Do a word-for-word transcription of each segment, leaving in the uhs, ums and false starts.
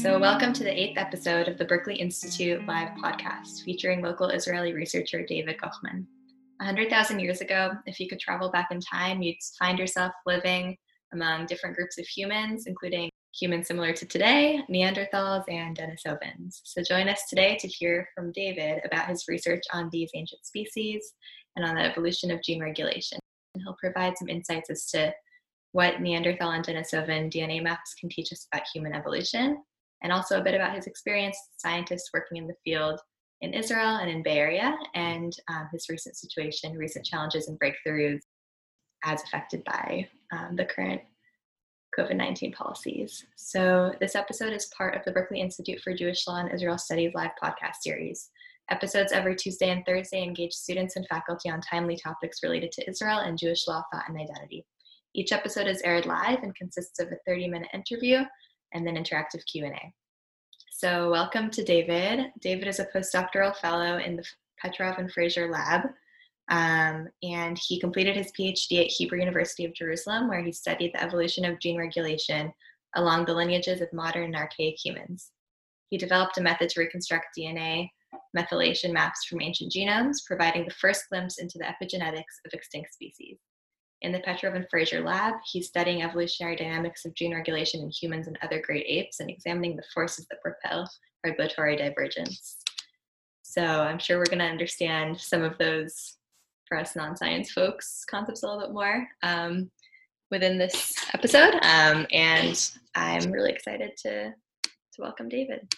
So welcome to the eighth episode of the Berkeley Institute live podcast featuring local Israeli researcher David Gochman. one hundred thousand years ago, if you could travel back in time, you'd find yourself living among different groups of humans, including humans similar to today, Neanderthals, and Denisovans. So join us today to hear from David about his research on these ancient species and on the evolution of gene regulation. And he'll provide some insights as to what Neanderthal and Denisovan D N A maps can teach us about human evolution, and also a bit about his experience as a scientist working in the field in Israel and in Bay Area, and um, his recent situation, recent challenges and breakthroughs as affected by um, the current COVID nineteen policies. So this episode is part of the Berkeley Institute for Jewish Law and Israel Studies live podcast series. Episodes every Tuesday and Thursday engage students and faculty on timely topics related to Israel and Jewish law, thought, and identity. Each episode is aired live and consists of a thirty-minute interview and then interactive Q and A. So welcome to David. David is a postdoctoral fellow in the Petrov and Fraser Lab, um, and he completed his PhD at Hebrew University of Jerusalem, where he studied the evolution of gene regulation along the lineages of modern and archaic humans. He developed a method to reconstruct D N A methylation maps from ancient genomes, providing the first glimpse into the epigenetics of extinct species. In the Petrov and Fraser Lab, he's studying evolutionary dynamics of gene regulation in humans and other great apes and examining the forces that propel regulatory divergence. So I'm sure we're going to understand some of those, for us non-science folks, concepts a little bit more um, within this episode. Um, and I'm really excited to, to welcome David.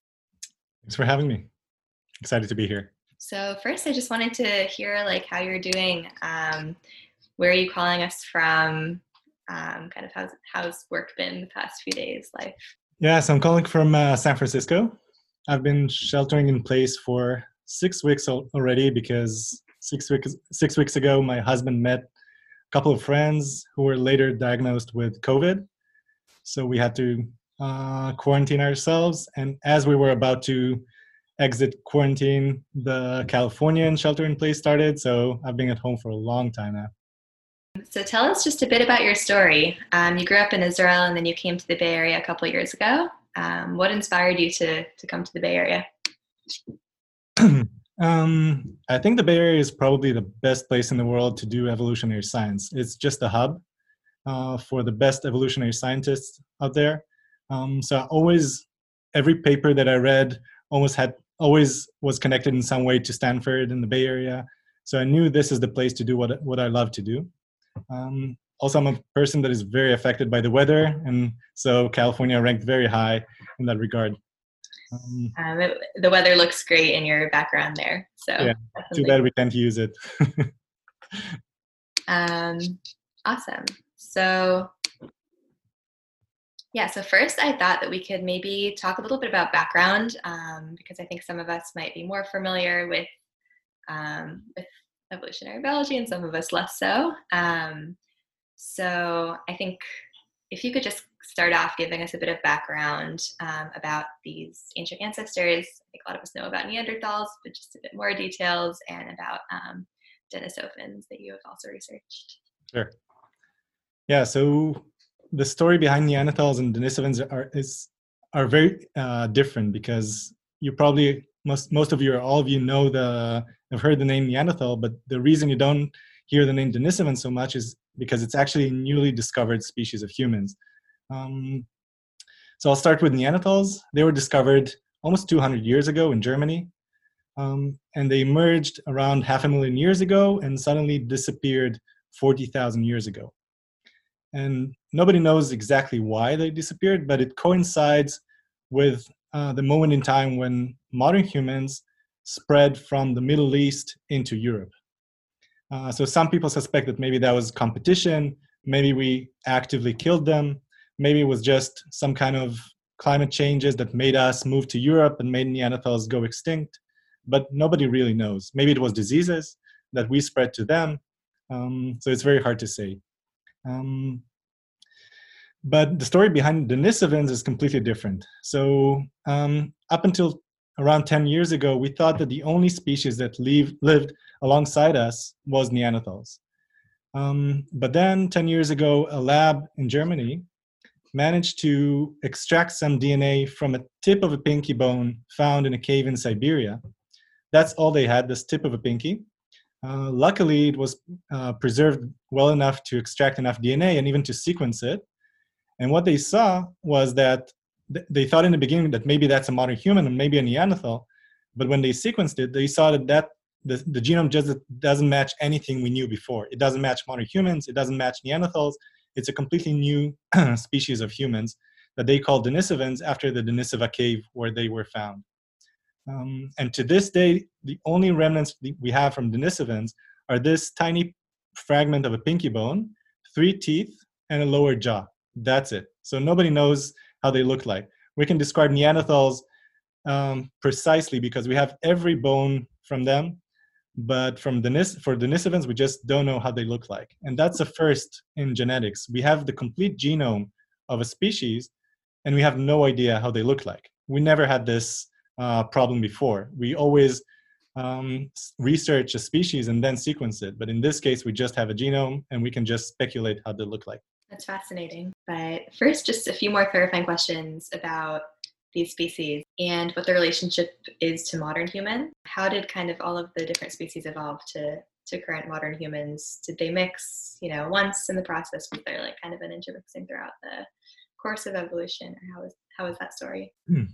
Thanks for having me. Excited to be here. So first, I just wanted to hear like how you're doing. Um, Where are you calling us from? Um, kind of how's, how's work been the past few days, life? Yeah, so I'm calling from uh, San Francisco. I've been sheltering in place for six weeks already because six weeks, six weeks ago, my husband met a couple of friends who were later diagnosed with COVID. So we had to uh, quarantine ourselves. And as we were about to exit quarantine, the Californian shelter in place started. So I've been at home for a long time now. So tell us just a bit about your story. Um, you grew up in Israel and then you came to the Bay Area a couple of years ago. Um, what inspired you to, to come to the Bay Area? um, I think the Bay Area is probably the best place in the world to do evolutionary science. It's just a hub uh, for the best evolutionary scientists out there. Um, so I always, every paper that I read almost had, always was connected in some way to Stanford in the Bay Area. So I knew this is the place to do what, what I love to do. Um, also, I'm a person that is very affected by the weather, and so California ranked very high in that regard. Um, um, it, the weather looks great in your background there. So yeah, too bad we can't use it. um, awesome. So yeah, so first I thought that we could maybe talk a little bit about background, um, because I think some of us might be more familiar with um, with evolutionary biology and some of us less so. Um, so I think if you could just start off giving us a bit of background um, about these ancient ancestors. I think a lot of us know about Neanderthals, but just a bit more details, and about um, Denisovans that you have also researched. Sure. Yeah, so the story behind Neanderthals and Denisovans are, is, are very uh, different because you probably, most, most of you or all of you know the, have heard the name Neanderthal, but the reason you don't hear the name Denisovan so much is because it's actually a newly discovered species of humans. Um, so I'll start with Neanderthals. They were discovered almost two hundred years ago in Germany, um, and they emerged around half a million years ago and suddenly disappeared forty thousand years ago. And nobody knows exactly why they disappeared, but it coincides with uh, the moment in time when modern humans spread from the Middle East into Europe. Uh, so some people suspect that maybe that was competition, maybe we actively killed them, maybe it was just some kind of climate changes that made us move to Europe and made Neanderthals go extinct, but nobody really knows. Maybe it was diseases that we spread to them, um, so it's very hard to say. Um, but the story behind Denisovans is completely different. So um, up until around ten years ago, we thought that the only species that leave, lived alongside us was Neanderthals. Um, but then ten years ago, a lab in Germany managed to extract some D N A from a tip of a pinky bone found in a cave in Siberia. That's all they had, this tip of a pinky. Uh, luckily, it was uh, preserved well enough to extract enough D N A and even to sequence it. And what they saw was that th- they thought in the beginning that maybe that's a modern human and maybe a Neanderthal. But when they sequenced it, they saw that, that the, the genome just doesn't match anything we knew before. It doesn't match modern humans. It doesn't match Neanderthals. It's a completely new species of humans that they call Denisovans after the Denisova cave where they were found. Um, and to this day, the only remnants we have from Denisovans are this tiny fragment of a pinky bone, three teeth, and a lower jaw. That's it. So nobody knows how they look like. We can describe Neanderthals um, precisely because we have every bone from them, but from Denis for Denisovans, we just don't know how they look like. And that's a first in genetics. We have the complete genome of a species, and we have no idea how they look like. We never had this uh, problem before. We always um, research a species and then sequence it. But in this case, we just have a genome, and we can just speculate how they look like. That's fascinating. But first, just a few more clarifying questions about these species and what their relationship is to modern humans. How did kind of all of the different species evolve to, to current modern humans? Did they mix, you know, once in the process? Was there like kind of an intermixing throughout the course of evolution? Or how is, how is that story? Hmm.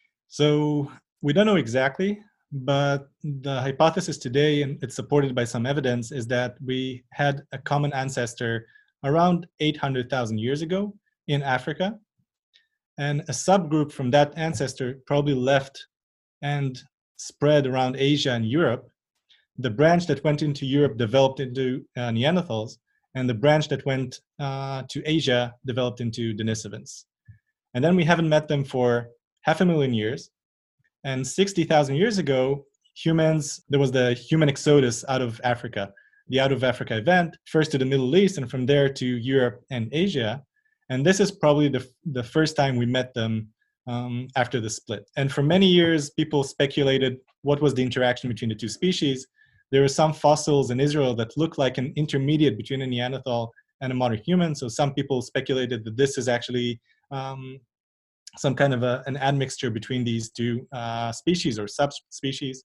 So we don't know exactly, but the hypothesis today, and it's supported by some evidence, is that we had a common ancestor around eight hundred thousand years ago in Africa. And a subgroup from that ancestor probably left and spread around Asia and Europe. The branch that went into Europe developed into uh, Neanderthals, and the branch that went uh, to Asia developed into Denisovans. And then we haven't met them for half a million years. And sixty thousand years ago, humans, there was the human exodus out of Africa, the Out of Africa event, first to the Middle East, and from there to Europe and Asia. And this is probably the, the first time we met them um, after the split. And for many years, people speculated what was the interaction between the two species. There are some fossils in Israel that look like an intermediate between a Neanderthal and a modern human. So some people speculated that this is actually um, some kind of a, an admixture between these two uh, species or subspecies.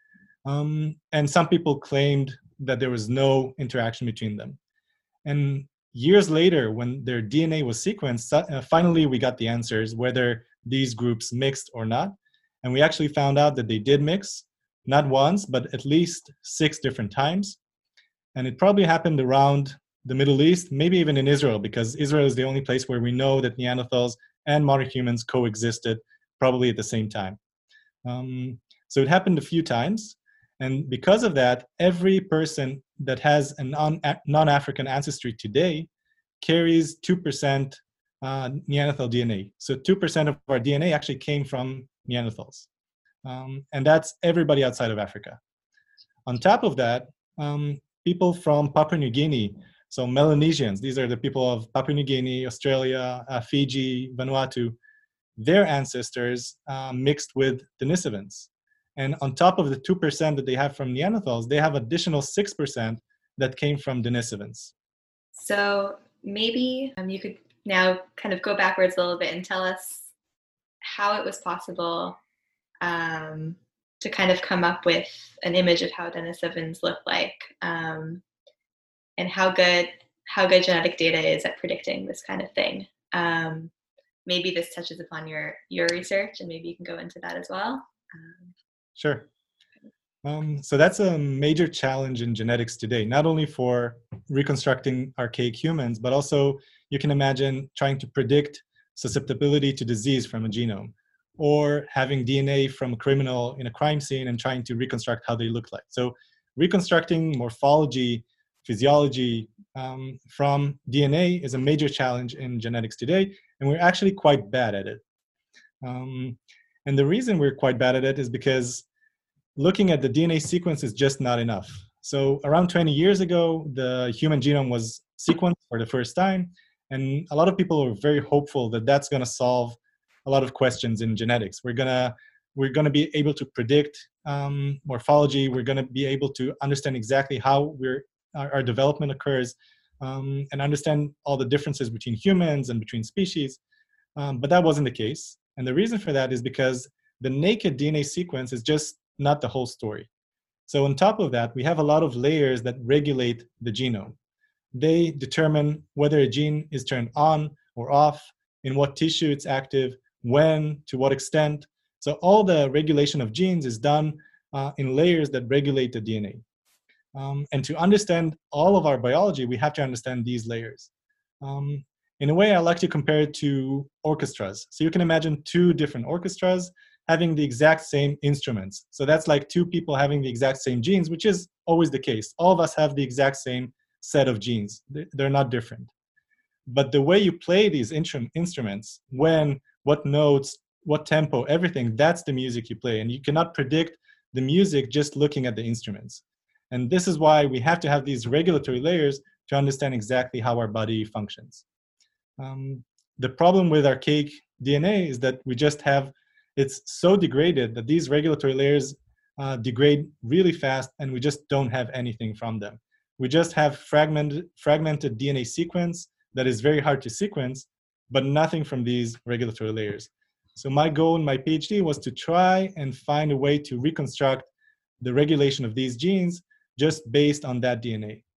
Um, and some people claimed that there was no interaction between them. And years later, when their D N A was sequenced, uh, finally we got the answers whether these groups mixed or not. And we actually found out that they did mix, not once, but at least six different times. And it probably happened around the Middle East, maybe even in Israel, because Israel is the only place where we know that Neanderthals and modern humans coexisted probably at the same time. Um, so it happened a few times. And because of that, every person that has a non, non-African ancestry today carries two percent uh, Neanderthal D N A. So two percent of our D N A actually came from Neanderthals. Um, and that's everybody outside of Africa. On top of that, um, people from Papua New Guinea, so Melanesians, these are the people of Papua New Guinea, Australia, uh, Fiji, Vanuatu, their ancestors uh, mixed with Denisovans. And on top of the two percent that they have from Neanderthals, they have additional six percent that came from Denisovans. So maybe um, you could now kind of go backwards a little bit and tell us how it was possible um, to kind of come up with an image of how Denisovans look like, um, and how good how good genetic data is at predicting this kind of thing. Um, maybe this touches upon your your research, and maybe you can go into that as well. Um, Sure. Um, so that's a major challenge in genetics today, not only for reconstructing archaic humans, but also you can imagine trying to predict susceptibility to disease from a genome, or having D N A from a criminal in a crime scene and trying to reconstruct how they look like. So reconstructing morphology, physiology um, from D N A is a major challenge in genetics today, and we're actually quite bad at it. Um, And the reason we're quite bad at it is because looking at the D N A sequence is just not enough. So around twenty years ago, the human genome was sequenced for the first time. And a lot of people are very hopeful that that's going to solve a lot of questions in genetics. We're going to we're going to be able to predict um, morphology. We're going to be able to understand exactly how we're, our, our development occurs, um, and understand all the differences between humans and between species. Um, but that wasn't the case. And the reason for that is because the naked D N A sequence is just not the whole story. So on top of that, we have a lot of layers that regulate the genome. They determine whether a gene is turned on or off, in what tissue it's active, when, to what extent. So all the regulation of genes is done uh, in layers that regulate the D N A. Um, and to understand all of our biology, we have to understand these layers. Um, in a way, I like to compare it to orchestras. So you can imagine two different orchestras having the exact same instruments. So that's like two people having the exact same genes, which is always the case. All of us have the exact same set of genes. They're not different. But the way you play these instru- instruments, when, what notes, what tempo, everything, that's the music you play. And you cannot predict the music just looking at the instruments. And this is why we have to have these regulatory layers to understand exactly how our body functions. Um, the problem with archaic D N A is that we just have, it's so degraded that these regulatory layers uh, degrade really fast, and we just don't have anything from them. We just have fragmented, fragmented D N A sequence that is very hard to sequence, but nothing from these regulatory layers. So my goal in my PhD was to try and find a way to reconstruct the regulation of these genes just based on that D N A.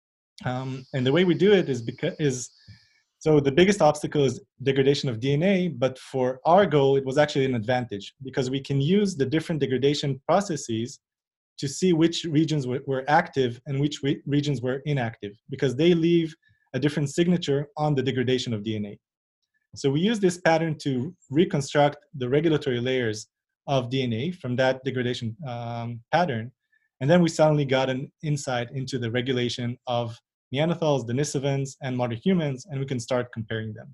Um, and the way we do it is because is so the biggest obstacle is degradation of D N A, but for our goal, it was actually an advantage because we can use the different degradation processes to see which regions were, were active and which re- regions were inactive, because they leave a different signature on the degradation of D N A. So we use this pattern to reconstruct the regulatory layers of D N A from that degradation um, pattern. And then we suddenly got an insight into the regulation of Neanderthals, Denisovans, and modern humans, and we can start comparing them.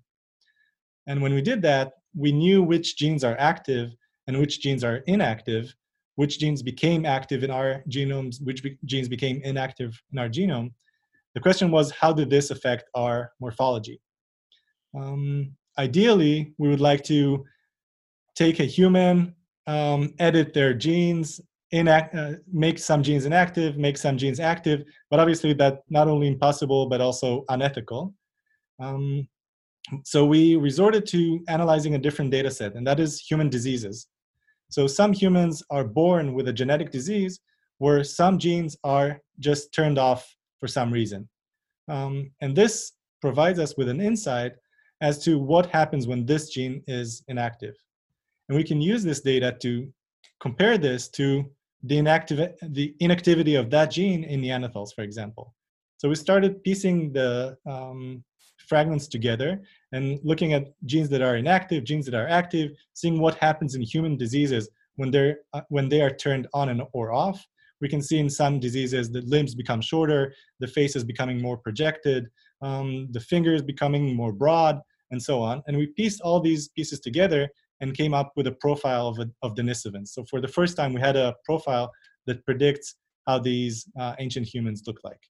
And when we did that, we knew which genes are active and which genes are inactive, which genes became active in our genomes, which be- genes became inactive in our genome. The question was, how did this affect our morphology? Um, ideally, we would like to take a human, um, edit their genes, inact, uh, make some genes inactive, make some genes active, but obviously that's not only impossible, but also unethical. Um, so we resorted to analyzing a different data set, and that is human diseases. So some humans are born with a genetic disease where some genes are just turned off for some reason. Um, and this provides us with an insight as to what happens when this gene is inactive. And we can use this data to compare this to the, inactiv- the inactivity of that gene in Neanderthals, for example. So we started piecing the um, fragments together and looking at genes that are inactive, genes that are active, seeing what happens in human diseases when, they're, uh, when they are turned on and or off. We can see in some diseases the limbs become shorter, the face is becoming more projected, um, the fingers becoming more broad, and so on. And we pieced all these pieces together and came up with a profile of, a, of Denisovans. So for the first time, we had a profile that predicts how these uh, ancient humans look like.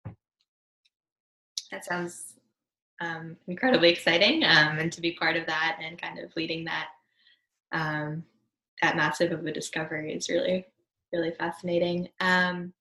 That sounds um, incredibly exciting, um, and to be part of that and kind of leading that um, that massive of a discovery is really, really fascinating. Um,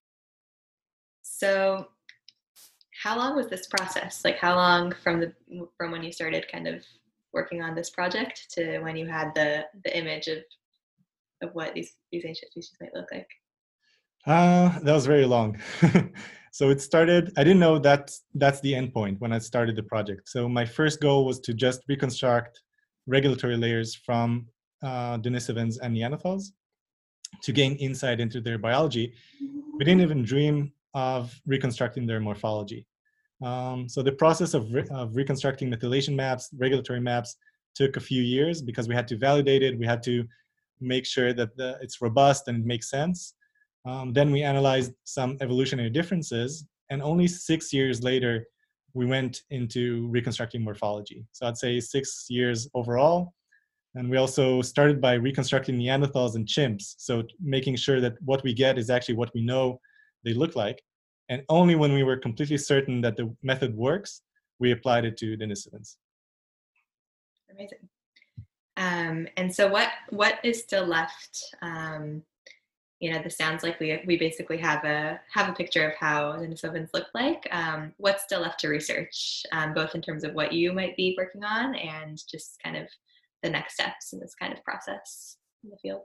so how long was this process? Like how long from the from when you started kind of working on this project to when you had the the image of of what these these ancient species might look like? Uh, that was very long. So it started, I didn't know that that's the end point when I started the project. So my first goal was to just reconstruct regulatory layers from uh, Denisovans and Neanderthals to gain insight into their biology. We didn't even dream of reconstructing their morphology. Um, so the process of, re- of reconstructing methylation maps, regulatory maps, took a few years because we had to validate it. We had to make sure that the, it's robust and it makes sense. Um, then we analyzed some evolutionary differences, and only six years later, we went into reconstructing morphology. So I'd say six years overall. And we also started by reconstructing Neanderthals and chimps. So making sure that what we get is actually what we know they look like. And only when we were completely certain that the method works, we applied it to Denisovans. Amazing. Um, and so what what is still left um, you know, this sounds like we we basically have a have a picture of how Denisovans look like. Um, what's still left to research, um, both in terms of what you might be working on and just kind of the next steps in this kind of process in the field?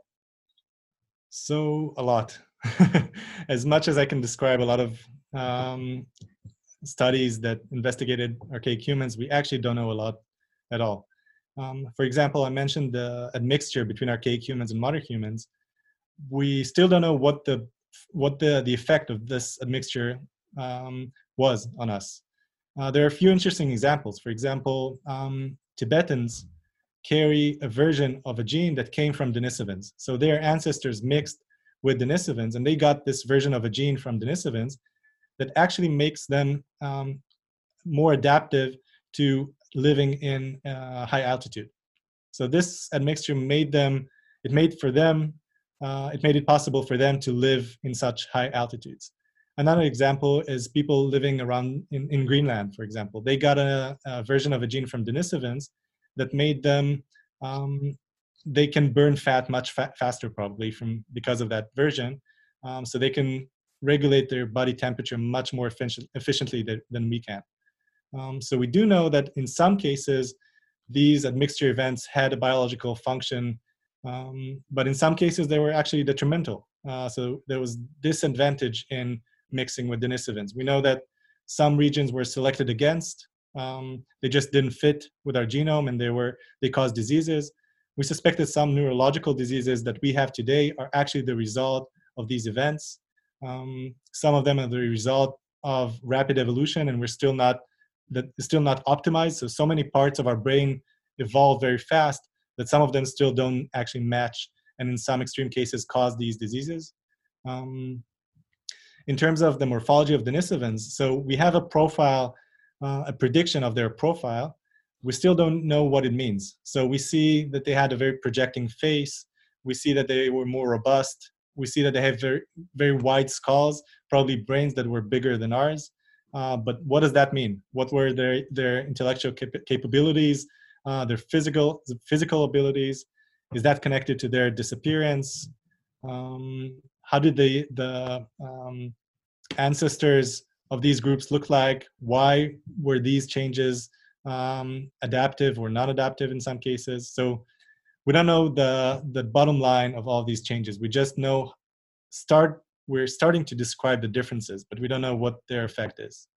So a lot. As much as I can describe a lot of um, studies that investigated archaic humans, we actually don't know a lot at all. Um, for example, I mentioned the admixture between archaic humans and modern humans. We still don't know what the what the, the effect of this admixture um, was on us. Uh, there are a few interesting examples. For example, um, Tibetans carry a version of a gene that came from Denisovans. So their ancestors mixed with Denisovans, and they got this version of a gene from Denisovans that actually makes them um, more adaptive to living in uh, high altitude. So this admixture made them, it made for them, uh, it made it possible for them to live in such high altitudes. Another example is people living around in, in Greenland, for example. They got a, a version of a gene from Denisovans that made them, um, they can burn fat much fa- faster probably from because of that version. Um, so they can regulate their body temperature much more efficient, efficiently than, than we can. Um, so we do know that in some cases, these admixture events had a biological function, um, but in some cases they were actually detrimental. Uh, so there was disadvantage in mixing with Denisovans. We know that some regions were selected against. Um, they just didn't fit with our genome, and they were they caused diseases. We suspect that some neurological diseases that we have today are actually the result of these events. Um, some of them are the result of rapid evolution, and we're still not that is still not optimized. So, so many parts of our brain evolve very fast that some of them still don't actually match, and in some extreme cases cause these diseases. Um, in terms of the morphology of Denisovans, so we have a profile, uh, a prediction of their profile. We still don't know what it means. So we see that they had a very projecting face. We see that they were more robust. We see that they have very, very wide skulls, probably brains that were bigger than ours. Uh, but what does that mean? What were their, their intellectual cap- capabilities, uh, their physical, physical abilities? Is that connected to their disappearance? Um, how did they, the um, ancestors of these groups look like? Why were these changes um, adaptive or non-adaptive in some cases? So we don't know the, the bottom line of all these changes. We just know start we're starting to describe the differences, but we don't know what their effect is.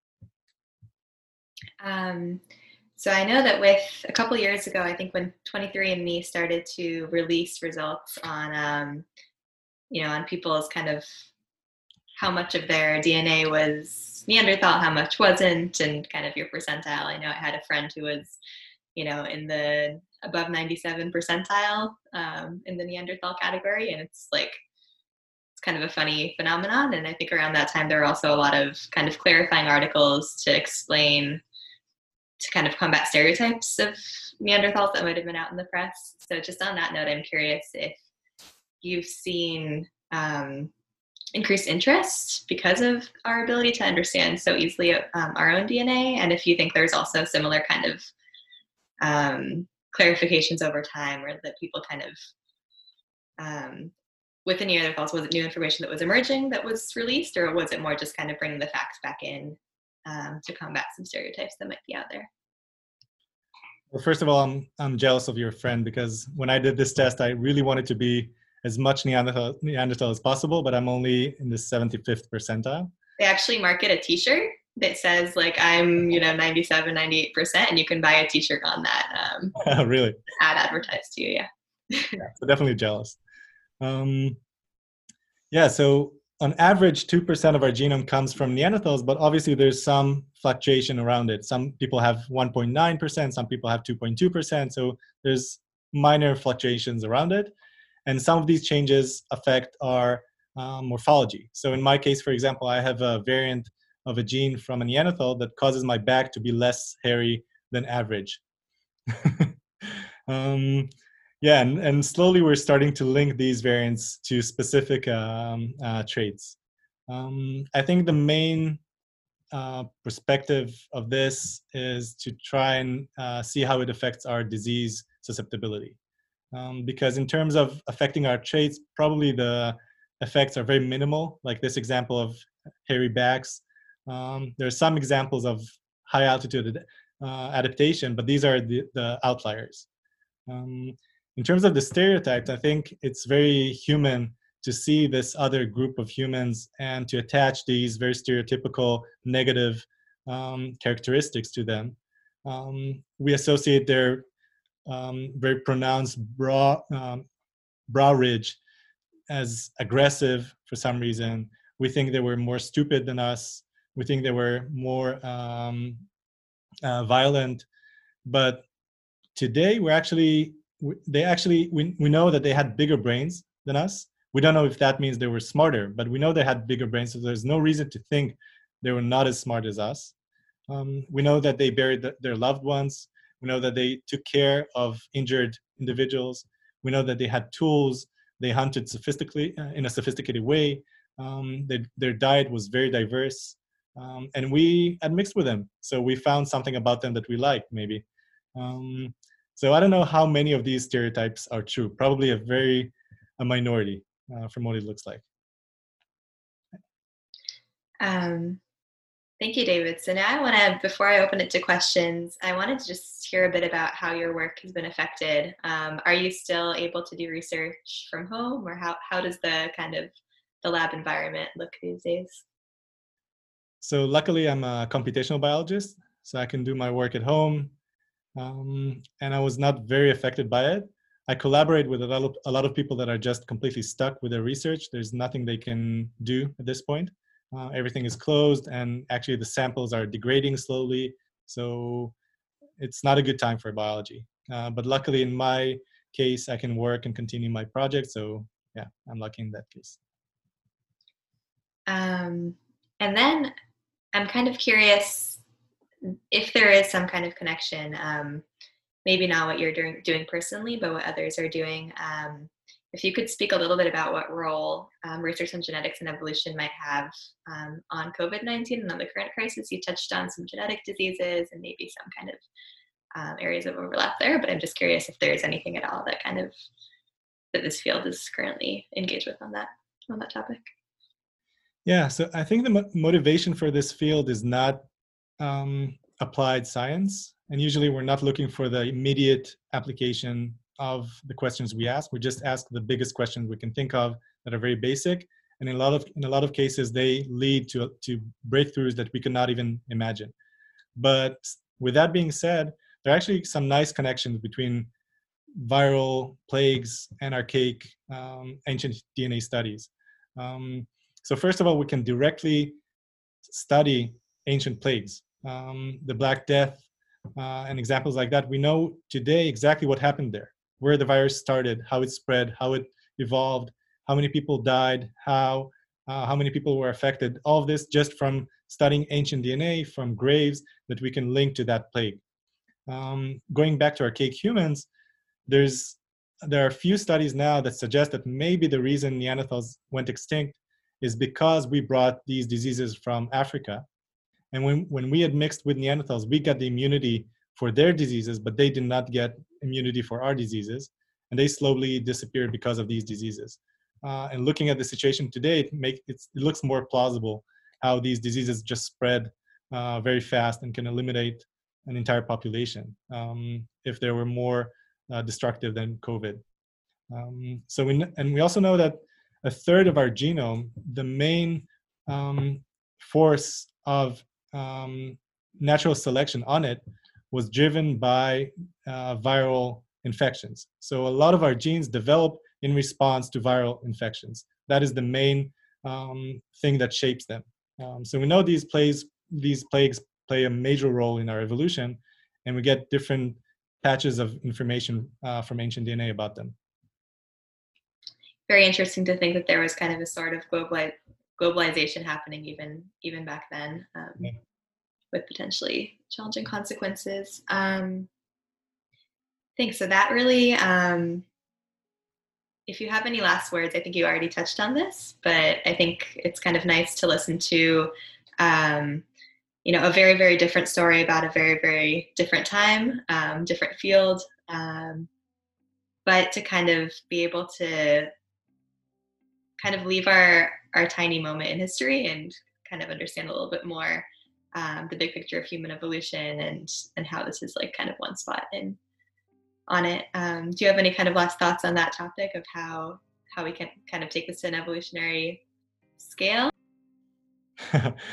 Um, so I know that with a couple years ago, I think when twenty-three and me started to release results on, um, you know, on people's kind of how much of their D N A was Neanderthal, how much wasn't, and kind of your percentile. I know I had a friend who was, you know, in the above ninety-seven percentile um, in the Neanderthal category, and it's like, kind of a funny phenomenon. And I think around that time, there were also a lot of kind of clarifying articles to explain, to kind of combat stereotypes of Neanderthals that might have been out in the press. So just on that note, I'm curious if you've seen um, increased interest because of our ability to understand so easily um, our own D N A, and if you think there's also similar kind of um, clarifications over time, or that people kind of um, with the Neanderthals, was it new information that was emerging that was released, or was it more just kind of bringing the facts back in um, to combat some stereotypes that might be out there? Well, first of all, I'm, I'm jealous of your friend, because when I did this test, I really wanted to be as much Neanderthal, Neanderthal as possible, but I'm only in the seventy-fifth percentile. They actually market a t-shirt that says like, I'm, you know, ninety-seven, ninety-eight percent, and you can buy a t-shirt on that. Um, really? Ad advertised to you, yeah. Yeah, so definitely jealous. Um, yeah, so on average, two percent of our genome comes from Neanderthals, but obviously there's some fluctuation around it. Some people have one point nine percent, some people have two point two percent, so there's minor fluctuations around it. And some of these changes affect our um, morphology. So in my case, for example, I have a variant of a gene from a Neanderthal that causes my back to be less hairy than average. um, yeah, and, and slowly we're starting to link these variants to specific um, uh, traits. Um, I think the main uh, perspective of this is to try and uh, see how it affects our disease susceptibility. Um, because in terms of affecting our traits, probably the effects are very minimal, like this example of hairy backs. Um, there are some examples of high altitude uh, adaptation, but these are the, the outliers. Um, in terms of the stereotypes, I think it's very human to see this other group of humans and to attach these very stereotypical negative um, characteristics to them. Um, we associate their um, very pronounced brow, um, brow ridge as aggressive for some reason. We think they were more stupid than us. We think they were more um, uh, violent. But today, we're actually, they actually, we, we know that they had bigger brains than us. We don't know if that means they were smarter, but we know they had bigger brains, so there's no reason to think they were not as smart as us. Um, we know that they buried the, their loved ones. We know that they took care of injured individuals. We know that they had tools. They hunted sophisticatedly uh, in a sophisticated way. Um, they, their diet was very diverse, um, and we had mixed with them. So we found something about them that we liked, maybe. Um, so I don't know how many of these stereotypes are true. Probably a very a minority uh, from what it looks like. Um, thank you, David. So now I want to, before I open it to questions, I wanted to just hear a bit about how your work has been affected. Um, are you still able to do research from home, or how, how does the kind of the lab environment look these days? So luckily I'm a computational biologist, so I can do my work at home. Um, and I was not very affected by it. I collaborate with a lot, of, a lot of people that are just completely stuck with their research. There's nothing they can do at this point. Uh, everything is closed, and actually the samples are degrading slowly. So it's not a good time for biology. Uh, but luckily in my case, I can work and continue my project. So yeah, I'm lucky in that case. Um, and then I'm kind of curious if there is some kind of connection, um, maybe not what you're doing, doing personally, but what others are doing. Um, if you could speak a little bit about what role um, research on genetics and evolution might have um, on COVID nineteen and on the current crisis. You touched on some genetic diseases and maybe some kind of um, areas of overlap there, but I'm just curious if there's anything at all that kind of, that this field is currently engaged with on that, on that topic. Yeah, so I think the mo- motivation for this field is not um, applied science. And usually we're not looking for the immediate application of the questions we ask. We just ask the biggest questions we can think of that are very basic. And in a lot of, in a lot of cases, they lead to, to breakthroughs that we could not even imagine. But with that being said, there are actually some nice connections between viral plagues and archaic um, ancient D N A studies. Um, so first of all, we can directly study ancient plagues, um, the Black Death, uh, and examples like that. We know today exactly what happened there, where the virus started, how it spread, how it evolved, how many people died, how uh, how many people were affected. All of this just from studying ancient D N A from graves that we can link to that plague. Um, going back to archaic humans, there's there are a few studies now that suggest that maybe the reason Neanderthals went extinct is because we brought these diseases from Africa. And when, when we had mixed with Neanderthals, we got the immunity for their diseases, but they did not get immunity for our diseases. And they slowly disappeared because of these diseases. Uh, and looking at the situation today, it, make, it's, it looks more plausible how these diseases just spread uh, very fast and can eliminate an entire population um, if they were more uh, destructive than COVID. Um, so we, and we also know that a third of our genome, the main um, force of um, natural selection on it was driven by uh, viral infections. So a lot of our genes develop in response to viral infections. That is the main um, thing that shapes them. Um, so we know these plays, these plagues play a major role in our evolution, and we get different patches of information uh, from ancient D N A about them. Very interesting to think that there was kind of a sort of globali- globalization happening even even back then, um, yeah. with potentially challenging consequences. Um, thanks. So that really, um, if you have any last words, I think you already touched on this, but I think it's kind of nice to listen to, um, you know, a very, very different story about a very, very different time, um, different field, um, but to kind of be able to kind of leave our, our tiny moment in history and kind of understand a little bit more um, the big picture of human evolution and, and how this is like kind of one spot in on it. Um, do you have any kind of last thoughts on that topic of how, how we can kind of take this to an evolutionary scale?